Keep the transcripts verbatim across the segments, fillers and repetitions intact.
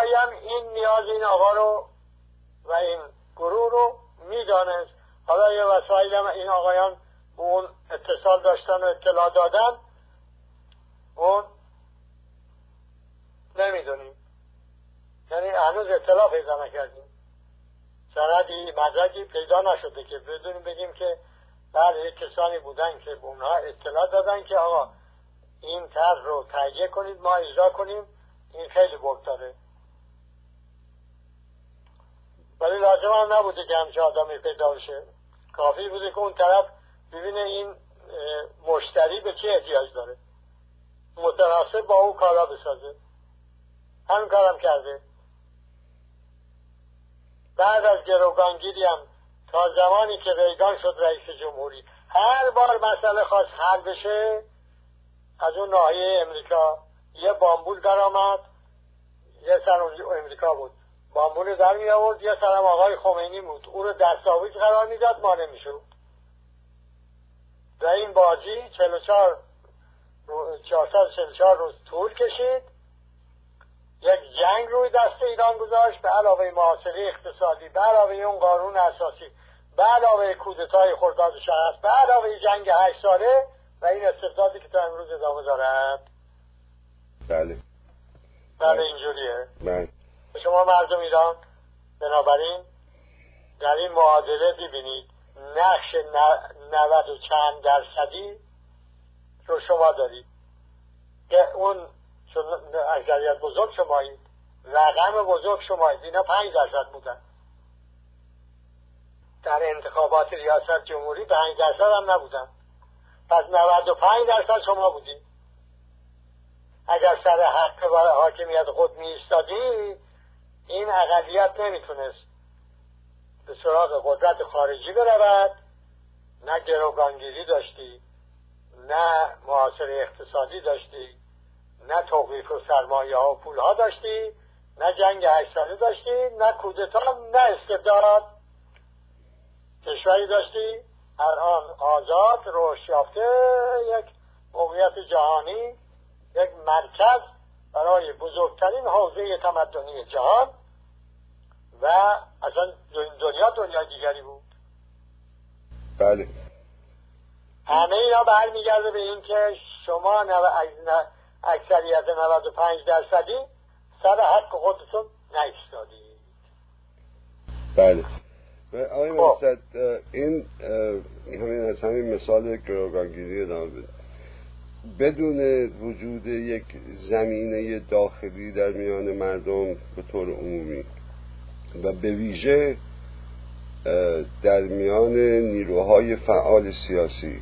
جاهایی هم این نیاز این آقا رو و این گروه رو میدانست. حالا یه وسایل هم این آقایان اون اتصال داشتن و اطلاع دادن، اون نمیدونیم، یعنی هنوز اطلاع پیدا نکردیم، سندی مدرکی پیدا نشده که بدونیم بگیم که بله کسانی بودن که به اونها اطلاع دادن که آقا این طرح رو تهیه کنید ما اجرا کنیم، این خیلی برد داره. ولی لازم هم نبوده که همچه آدمی پیدا بشه، کافی بوده که اون طرف ببینه این مشتری به چه احتیاج داره، متناسب با اون کارا بسازه. همین کارم کرده. بعد از گروگانگیری هم تا زمانی که ریگان شد رئیس جمهوری، هر بار مسئله خواست حل بشه از اون ناحیه امریکا یه بامبول در آمد، یه سر امریکا بود بامبول در می آورد، یه سرم آقای خمینی بود او رو دستاویز قرار میداد، ما نمیشد. و این بازی چهل و چهار چهارصد و چهل و چهار روز طول کشید. یک جنگ روی دست ایران گذاشت، به علاوه محاصره اقتصادی، به علاوه اون قانون اساسی، به علاوه کودتای خرداد شهر، به علاوه جنگ هشت ساله و این استبدادی که تا امروز ادامه دارد. بله بله اینجوریه. بله. شما مردم ایران بنابراین در این معادله ببینید نقش نود و چند درصدی رو شما دارید که اون چون اکثریت بزرگ شمایید، رقم بزرگ شمایید. اینا پنج درصد بودن در انتخابات ریاست جمهوری، پنج درصد هم نبودن. پس نود و پنج درصد شما بودید. اگر سر حق و حاکمیت خود می ایستادی این اقلیت نمیتونست به سراغ قدرت خارجی برود. نه گروگانگیری داشتی، نه محاصره اقتصادی داشتی، نه توقیف و سرمایه ها و پول ها داشتی، نه جنگ هشت ساله داشتی، نه کودتا، نه استبداد. کشوری داشتی الان آزاد رشد یافته، یک موقعیت جهانی، یک مرکز برای بزرگترین حوزه تمدنی جهان و اصلا دنیا دنیا دیگری بود. بله. همه اینا برمیگرده به این که شما اکثریت نود و پنج درصدی سر حق خودتون نایستادید. بله. آقای مقصد این همین از همین مثال گروگانگیری ادامه بده. بدون وجود یک زمینه داخلی در میان مردم به طور عمومی و به ویژه در میان نیروهای فعال سیاسی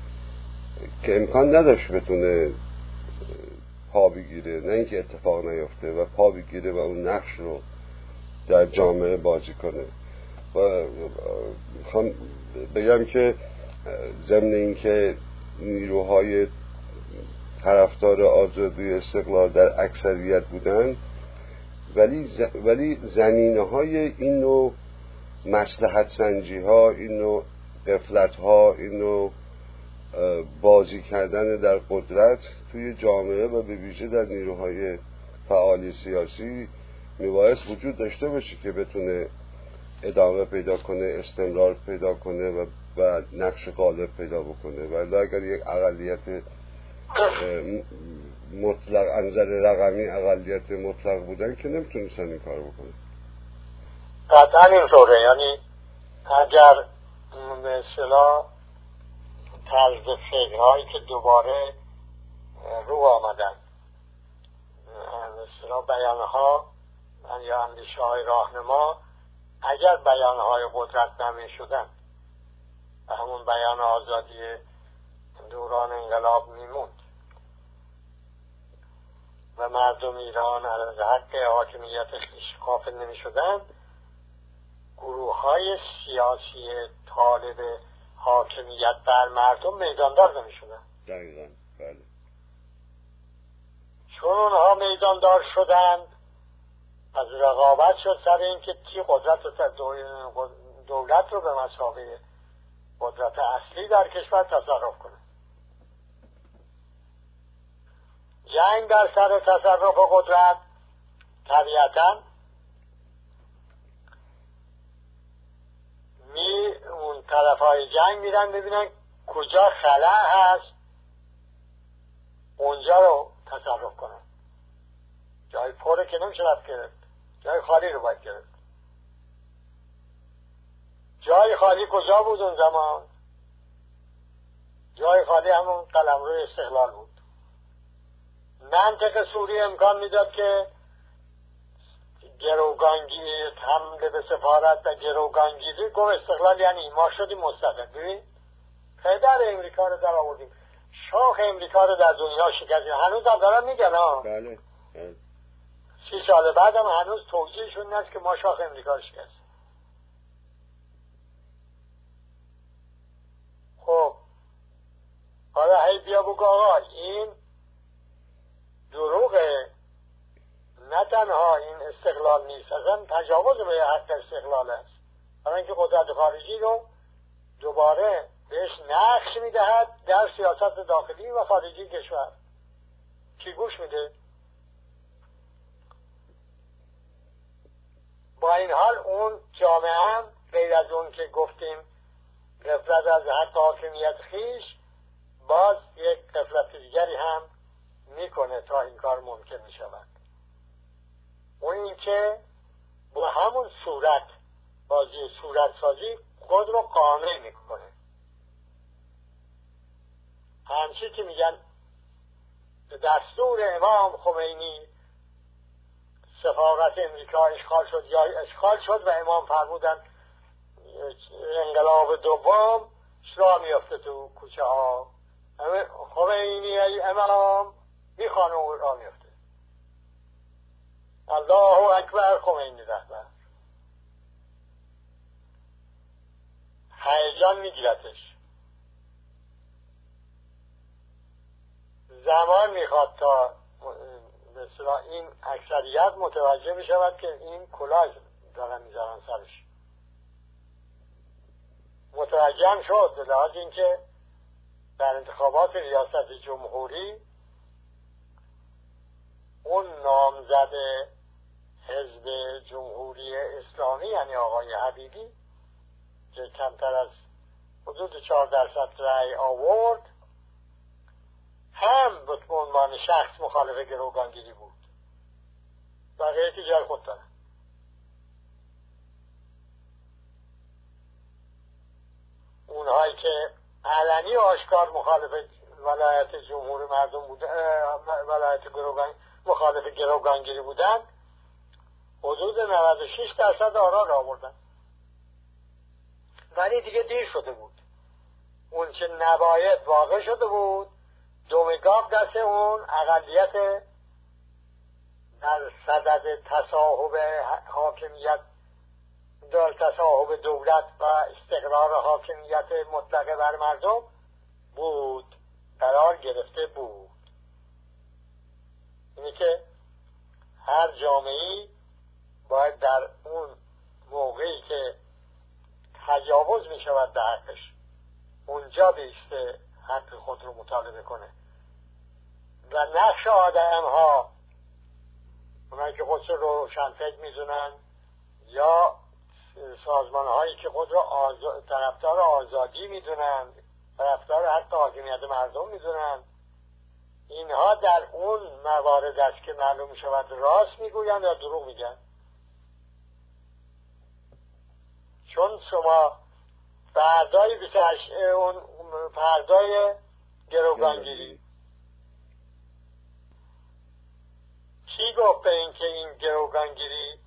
که امکان نداشت بتونه پا بگیره، نه اینکه اتفاق نیفته و پا بگیره و اون نقش رو در جامعه بازی کنه. و میخوام بگم که ضمن اینکه نیروهای طرفدار آزادی استقلال در اکثریت بودن، ولی ز... ولی زمینه های این نوع مصلحت سنجی ها، این نوع غفلت ها، این نوع بازی کردن در قدرت توی جامعه و به ویژه در نیروهای فعال سیاسی میبایست وجود داشته باشه که بتونه ادامه پیدا کنه، استمرار پیدا کنه و و نقش غالب پیدا بکنه. ولی اگر یک اقلیت مطلق انظر رقمی اقلیت مطلق بودن که نمیتونستن این کار بکنه. قطعا اینطوره. یعنی اگر به اصطلاح طرز فکرهایی که دوباره رو آمدن، به اصطلاح بیانها یا اندیشه های راهنما، اگر بیانهای قدرت نمی شدن و همون بیان آزادی دوران انقلاب میموند و مردم ایران از حق حاکمیت خویش غافل نمی شدن، گروه های سیاسی طالب حاکمیت بر مردم میداندار نمی شدن. دقیقاً. بله. چون اونها میداندار شدن، از رقابت شد سر این که کی قدرت دولت رو به مسابقه قدرت اصلی در کشور تصرف کنه. جنگ در سر تصرف قدرت طبیعتا می اون طرف های جنگ میرن ببینن کجا خلأ هست، اونجا رو تصرف کنن. جای پره که نمیشه رفت گرفت، جای خالی رو باید گرفت. جای خالی کجا بود اون زمان؟ جای خالی همون قلمرو استقلال بود. منطق سوری امکان میداد که گروگانگیری، حمله به سفارت و گروگانگیری، گفت استقلال یعنی ما شدیم مستقل. ببین پدر امریکا رو در آوردیم، شاخ امریکا رو در دنیا شکستیم. هنوز هم دارن میگن ها. بله. سی سال بعد هم هنوز توجیهشون نیست که ما شاخ امریکا رو شکستیم. خب حالا هی بیا بگو آقا این دروغه، نه تنها این استقلال نیست، اصلا تجاوز به حق استقلال است. برای اینکه قدرت خارجی رو دوباره بهش نقش میدهد در سیاست داخلی و خارجی کشور. کی گوش میده؟ با این حال اون جامعه هم غیر از اون که گفتیم غفلت از حق حاکمیت خیش، باز یک غفلت دیگری هم میکنه تا این کار ممکن میشود. اون این که با همون صورت بازی صورت سازی خود رو قانع میکنه. همچی که میگن دستور امام خمینی سفارت امریکا اشغال شد یا اشغال شد و امام فرمودن انقلاب دوم راه میافته تو کوچه ها، خمینی ای امام میخوانه او راه میافته. الله اکبر خمینی رهبر. هیجان میگیرتش. زمان میخواد تا مثلا این اکثریت متوجه میشود که این کلاه دارن میذارن سرش. متوجه هم شد به لحاظ اینکه در انتخابات ریاست جمهوری اون نامزد حزب جمهوری اسلامی یعنی آقای حبیبی که کمتر از حدود چهار درصد رأی آورد، هم به عنوان شخص مخالف گروگانگیری بود. بقیه که جای خود دارن. اونهایی که علنی و آشکار مخالف ولایت جمهور مردم بودن، ولایت گروگان مخالف گروگانگیری بودن، حدود نود و شش درصد آرا را آوردن. ولی دیگه دیر شده بود. اون چه نباید واقع شده بود، دومگاه دست اون اقلیت در صدد تصاحب حاکمیت، در تصاحب دولت و استقرار حاکمیت مطلقه بر مردم بود، قرار گرفته بود. اینه که هر جامعه‌ای باید در اون موقعی که تجاوز می شود به حقش اونجا بیسته حق خود رو مطالبه کنه و نقش آدم ها، اونایی که خود رو روشنفکر میدونن یا سازمان هایی که خود رو آزا... طرفدار آزادی میدونن، طرفدار حق حاکمیت مردم میدونن، اینها در اون موارد است که معلوم شود راست میگوین یا دروغ میگن. چون شما فردای بیتش اون فردای گروگانگیری کی گفت به این که این گروگانگیری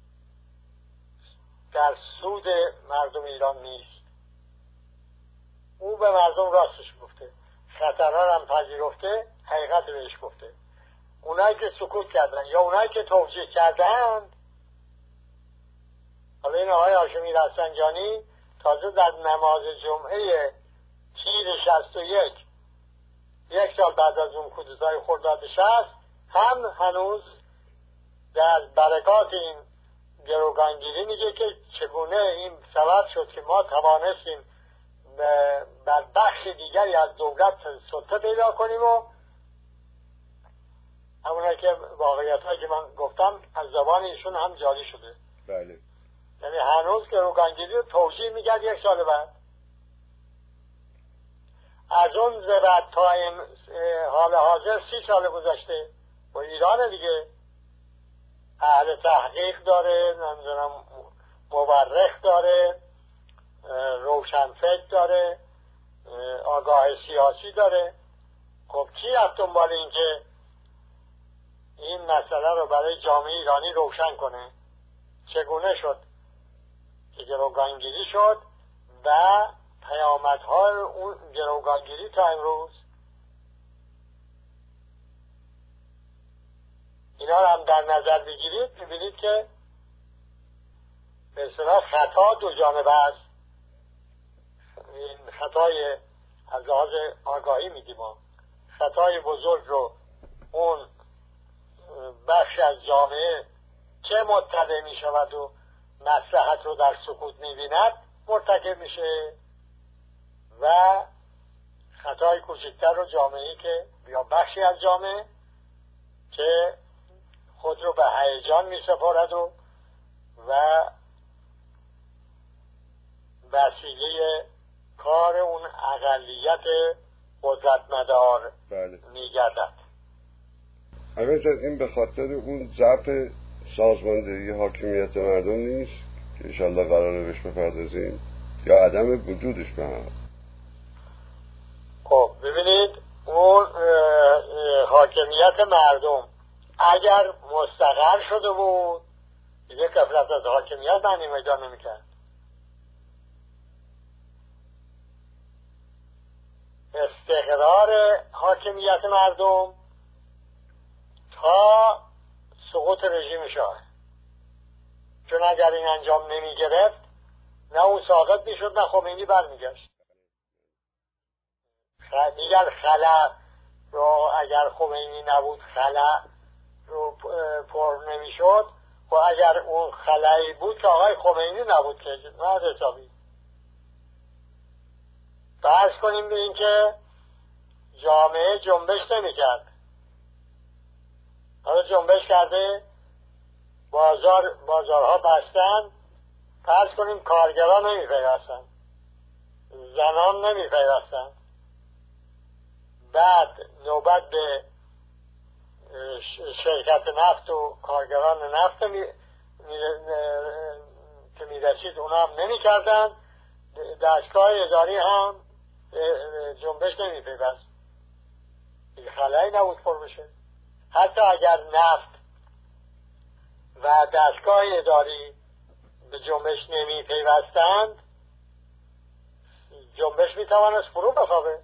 در سود مردم ایران نیست؟ او به مردم راستش گفته، خطرها هم پذیرفته، حقیقت بهش گفته. اونایی که سکوت کردن یا اونایی که توجیه کردن، حالا این آقای هاشمی رفسنجانی تازه در نماز جمعه تیر شصت و یک یک سال بعد از اون کودتای خرداد شصت هم هنوز در برکات این گروگانگیری میگه که چگونه این سبب شد که ما توانستیم بر بخش دیگری از دولت سلطه پیدا کنیم و همونایی که واقعیت هایی که من گفتم از زبان ایشون هم جاری شده. بله. یعنی هنوز گروگانگیری رو توجیه میگرد یک سال بعد. از اون زبط تا این حال حاضر سی سال گذشته با ایران دیگه. اهل تحقیق داره، نمیدونم مورخ داره، روشنفکر داره، آگاه سیاسی داره. خب کی رفت دنبال این که این مسئله رو برای جامعه ایرانی روشن کنه؟ چگونه شد که گروگانگیری شد و پیامدهای اون گروگانگیری تا امروز؟ اینا رو هم در نظر بگیرید، ببینید که به اصطلاح خطا دو جانبه است. این خطای از لحاظ آگاهی میگیم، خطای بزرگ رو اون بخش از جامعه که مطلع می شود و مصلحت رو در سکوت می بیند مرتکب میشه، و خطای کوچکتر رو جامعه‌ای که یا بخشی از جامعه که خود رو به هیجان می سپارد و و وسیله کار اون اقلیت قدرتمدار بله. می گردد. اگر این به خاطر اون ضعف سازماندهی حاکمیت مردم نیست که انشالله قراره بهش بپردازیم، یا عدم وجودش به هم؟ خب ببینید، اون حاکمیت مردم اگر مستقر شده بود دیگه غفلت از حاکمیت معنی پیدا نمی‌کرد. استقرار حاکمیت مردم تا سقوط رژیم شاه، چون اگر این انجام نمی گرفت نه او ساقط می شد نه خمینی برمیگشت. میگن خلا رو اگر خمینی نبود خلا رو پر نمی شد، و اگر اون خلایی بود که آقای خمینی نبود که نه حسابی. فرض کنیم به این که جامعه جنبش نمی کرد، حالا جنبش کرده، بازار بازارها بستن، فرض کنیم کارگران نمی پیوستن، زنان نمی پیوستن، بعد نوبت به شرکت نفت و کارگران نفت می که می رسید اونا هم نمی کردن، دستگاه اداری هم جنبش نمی پیوست، خلایی نبود پر بشه. حتی اگر نفت و دستگاه اداری به جنبش نمی پیوستند، جنبش می توانست فرو بخوابه،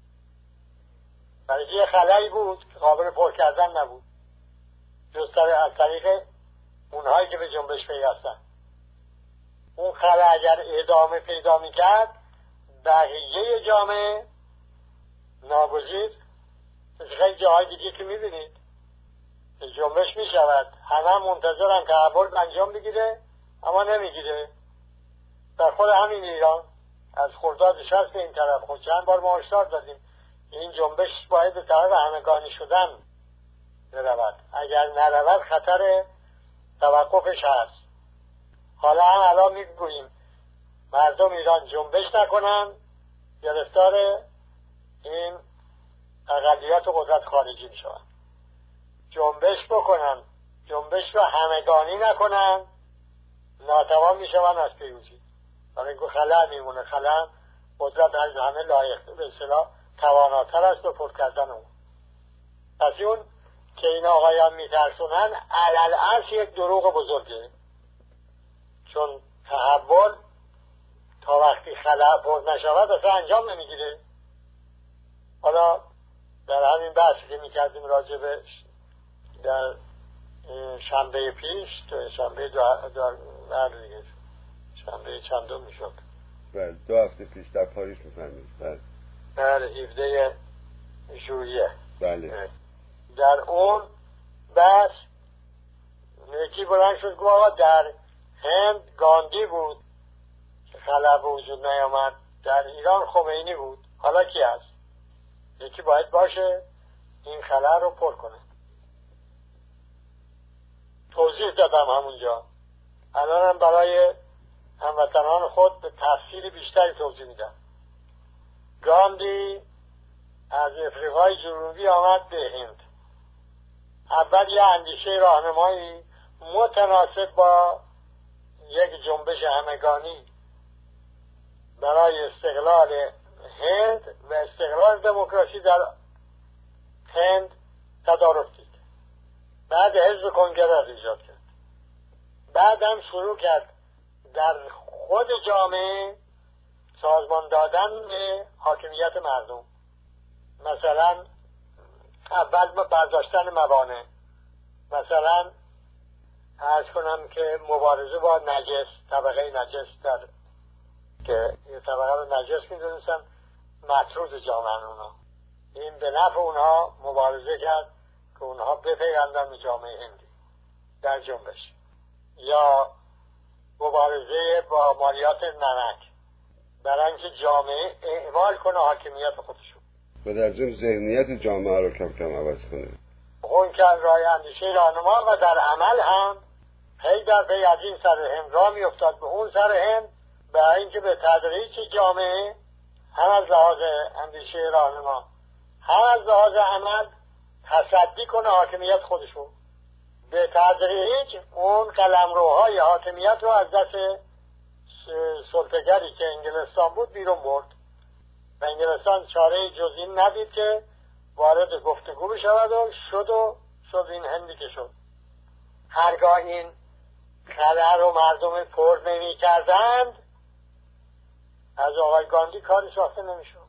برای یه خلایی بود که قابل پر کردن نبود جز از طریق اونهایی که به جنبش پیوستن. اون خلا اگر ادامه پیدا می کرد، بقیه جامعه ناگزیر خیلی جاهای دیگه که می بینید جنبش می شود، همه منتظرن که عبور انجام بگیره اما نمیگیره. در خود همین ایران از خرداد شصت این طرف خود چند بار ما هشدار دادیم این جنبش باید به طرف همگانی شدن برود، اگر نرود خطر توقفش هست. حالا هم الان میگوییم مردم ایران جنبش نکنن، گرفتار این اقلیت قدرت خارجی میشوند. جنبش بکنن، جنبش رو همگانی نکنن، ناتوان میشوند از پیروزی. برای اینکه خلا میمونه، خلا قدرت از همه لایق به اصطلاح تواناتر است به پر کردن اون. پس اون که این آقایان میترسونن علالعرض یک دروغ بزرگه، چون تحول تا وقتی خلا پر نشود اصلا انجام نمیگیره. حالا در همین بحثی که میکردیم راجع به در شنبه پیش تو شنبه دو هفته دیگه شنبه چندم میشد؟ بله دو هفته پیش در پاریس میفرمید. بله در هفده ژوئیه. بله در اون بحث یکی بلند شد گفت آقا در هند گاندی بود که خلا به وجود نیامد، در ایران خمینی بود، حالا کی هست؟ یکی باید باشه این خلا رو پر کنه. توضیح دادم همونجا. الانم برای هموطنان خود به تفصیل بیشتری توضیح میدم. گاندی از افریقای جنوبی آمد به هند. اول یه اندیشه راهنمایی متناسب با یک جنبش همگانی برای استقلال هند و استقلال دموکراسی در هند تدارک دید. بعد حزب کنگره ایجاد کرد. بعد هم شروع کرد در خود جامعه سازمان دادن به حاکمیت مردم. مثلا اول برداشتن موانع، مثلا عرض کنم که مبارزه با نجس، طبقه نجس در که یه طبقه رو نجس می‌دونستن مطرود جامعه اونا، این به نفع اونها مبارزه کرد که اونها بپیوندن به جامعه هندی در جنبش. یا مبارزه با مالیات نمک برای اینکه جامعه اعمال کنه حاکمیت خودشون و در ضمن ذهنیت جامعه رو کم کم عوض کنه. اون که راه اندیشه راهنما و در عمل هم پی در پی از این سر هند راه میافتاد به اون سر هند، برای اینکه به تدریج جامعه هم از لحاظ اندیشه راهنما هم از لحاظ عمل تصدی کنه حاکمیت خودشون. به تدریج اون قلمروهای حاکمیت رو از دست سلطه‌گری که انگلستان بود بیرون برد و انگلستان چاره جز این ندید که وارد گفتگو بشود و شد و شد این هندی که شد. هرگاه این خلأ رو مردم پر نمی کردند از آقای گاندی کاری ساخته نمی شد.